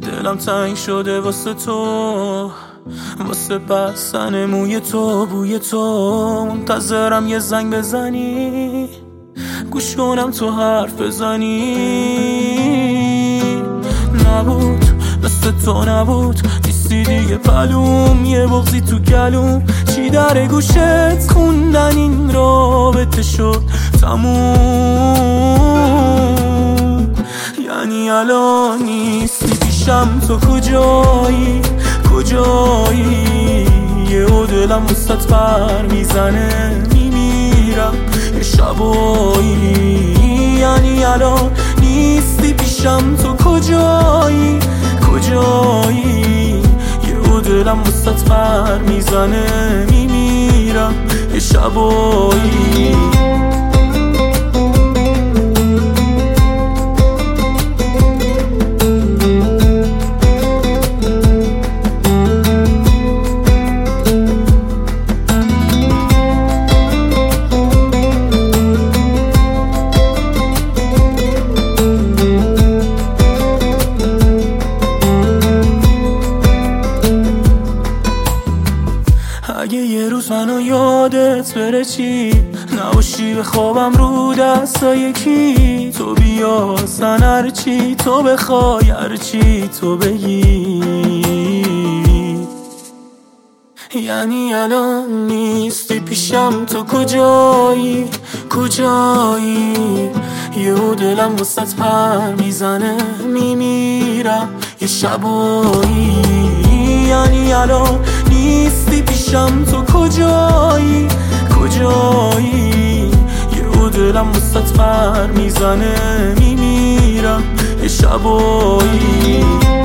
دلم تنگ شده واسه تو، واسه بستن موی تو، بوی تو. منتظرم یه زنگ بزنی، گوش کنم تو حرف بزنی. نبود مثل تو نبود، نیستی دیگه پلوم، یه بغضی تو گلوم. چی در گوشت خوندن این رابطه شد تموم. یعنی الان نیستی پیشم، تو کجایی کجایی؟ یهو دلم وسط پر میزنه، میمیرم یه شبایی. یعنی الان نیستی پیشم، تو کجایی کجایی؟ یهو دلم وسط پر میزنه، میمیرم یه شبایی. اگه یه روز منو یادت بره چی؟ نباشی به خوابم رو دستای کی؟ تو بیا اصلا هرچی تو بخوای، هرچی تو بگی. یعنی الان نیستی پیشم، تو کجایی کجایی؟ یهو دلم وسط پر میزنه، میمیرم یه شبایی. یعنی الان نیستی پیشم، تو کجایی کجایی؟ یهو دلم وسط پر میزنه، میمیرم یه شبایی.